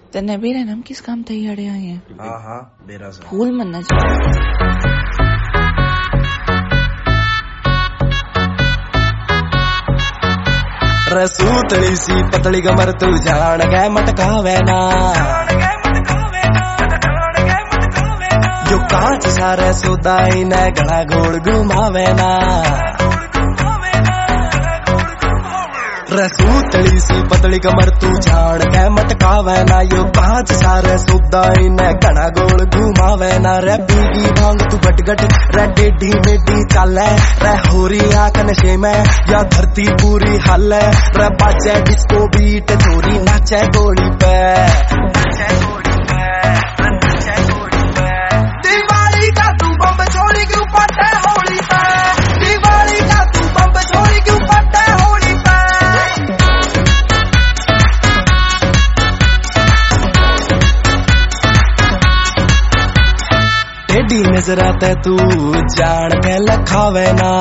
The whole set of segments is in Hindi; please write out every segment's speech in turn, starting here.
तेने बेरा नाम किस काम थे आड़े आए हैं? हाँ बेरा से फूल मनना चाहिए। रसूतली सी पतली कमर तू जान गए मटकावे ना, जो कांच सारे सुदाई ने घड़ा गोल घुमावे ना। रसूतली सी पतली कमर तू जान के मटकावे ना, यो कांच सारे सुदाई ने घड़ा गोल घुमावे ना। रे बीगी भांग तू गट गट रे टेढ़ी मेढ़ी चाले, रे होरी आंख नशे में या धरती पूरी हल है। रे बाजे डिस्को बीट चोरी नाचे गोली पे, नाचे गोली पे, नाचे गोली पे। दिवाली का तू बम छोड़ी क्यों पटे होली पे, दिवाली का तू बम छोड़ी क्यों पटे होली पे। टेढ़ी नजर आते तू जान के लखावे ना,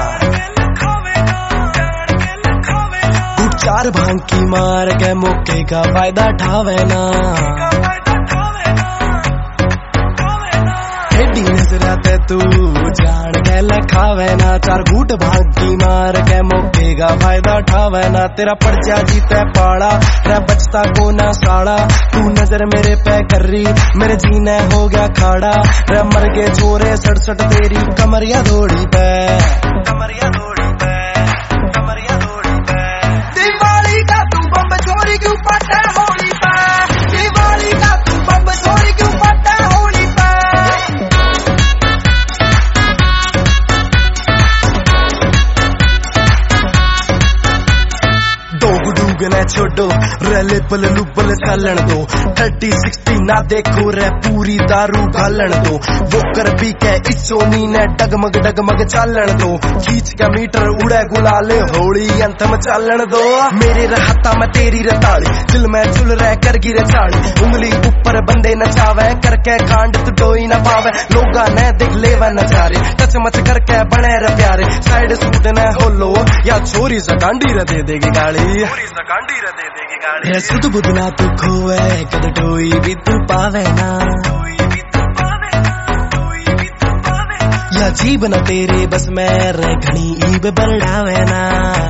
तू चार भांग की मार के मौके का फायदा ठावे ना। टेढ़ी नजर आते तू जान के लखावे ना, चार घूट भांग की मार के मौके का फायदा ठावे ना। तेरा पर्चा जीते पाड़ा रे बचता को ना साड़ा, तू नजर मेरे पे कर रही मेरे जीने हो गया खाड़ा। रे मर के छोरे सड़सठ तेरी कमरिया दौड़ी पे, कमरिया दौड़ी पे, कमरिया दौड़ी पे। दिवाली का तू बम छोड़ी क्यों पटे होली पे, दिवाली का तू बम छोड़ी क्यों पटे होली पे। ने छोड़ो रे लेपल लुपल सालन दो, 30-60 ना देखो रे पूरी दारू घालन दो। वो कर पी के इस सोनी ने डगमग डगमग चालन दो, खींच के मीटर उड़े गुलाले होली अंतम चालन दो। मेरे रहता मैं तेरी रताड़ी, दिल में चुल रहे कर गिरे चाड़ी, उंगली ऊपर बंदे नचावे करके कांड तो डोई न पावे। लोगा ने देख लेवा नचारे टच मच करके बने रे प्यारे, साइड सूट ने होलो या छोरी सा गांडी रे दे देगी गाली, गांडी रे दे देगी गाली। सुध बुध ना तू खोए कद टोई भी तू पावे ना, या जीव न तेरे बस में रे घनी ईब बरड़ावे ना।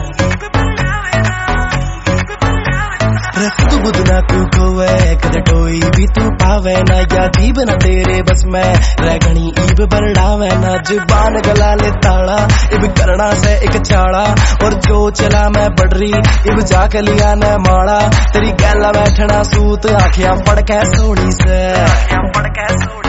सुध बुध ना तू खोए कद टोई भी तू पावे ना, या जीव न तेरे बस में रे घनी ईब बरड़ावे ना। जुबान गला ले ताड़ा इब करना से एक चाड़ा, और जो चला मैं बढ़ रही इब जाके लिया न माड़ा। तेरी गैला बैठना सूत आखियां पड़ के सोनी से, आखियां पड़ के सोनी।